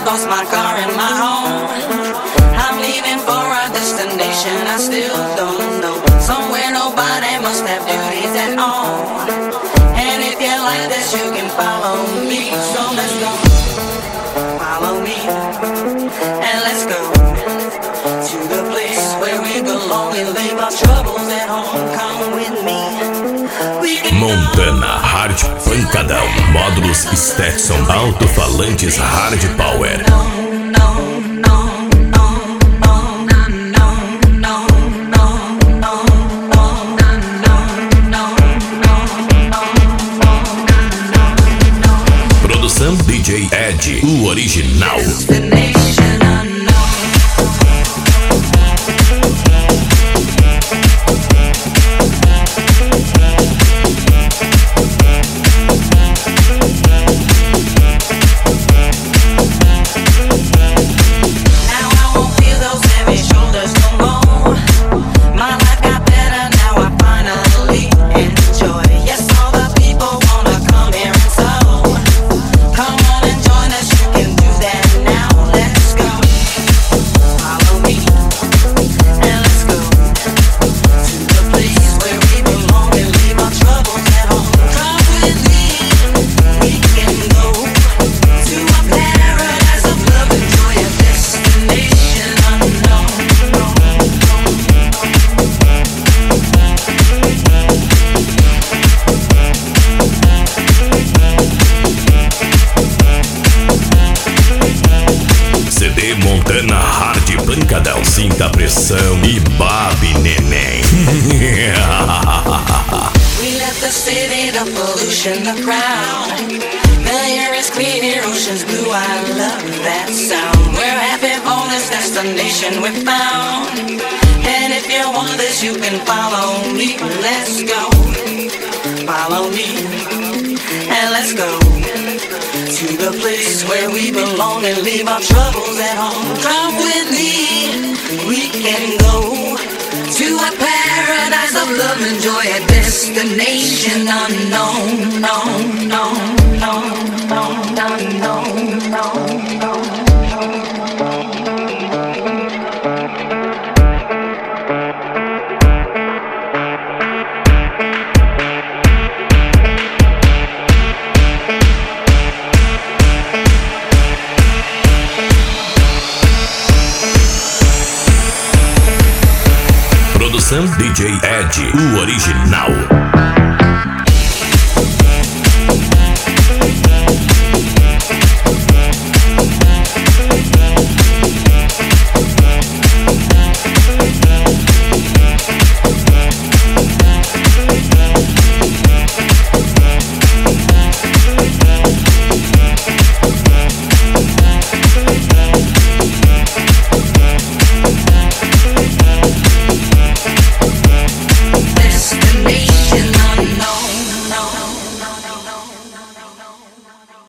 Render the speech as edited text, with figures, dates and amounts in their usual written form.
lost my car and my home. I'm leaving for a destination I still don't know. Somewhere nobody must have duties at all. And if you like this, you can follow me. So let's go. Follow me. And let's go to the place where we belong and leave our troubles at home. Come with me. Montana Hard Pancadão. Módulos Stetson. Alto-falantes Hard Power. Produção DJ Ed, o original. Montana Hard Pancadão, sinta a pressão e babe, neném. We left the city, the pollution, the crowd. The air is clear, ocean's blue, I love that sound. We're happy for this destination we found. And if you want this, you can follow me. Let's go. Follow me. And let's go to the place where we belong and leave our troubles at home. Come with me, we can go to a paradise of love and joy, a destination unknown, no, no, no, no, no, no, no, no. Produção DJ Ed, o original.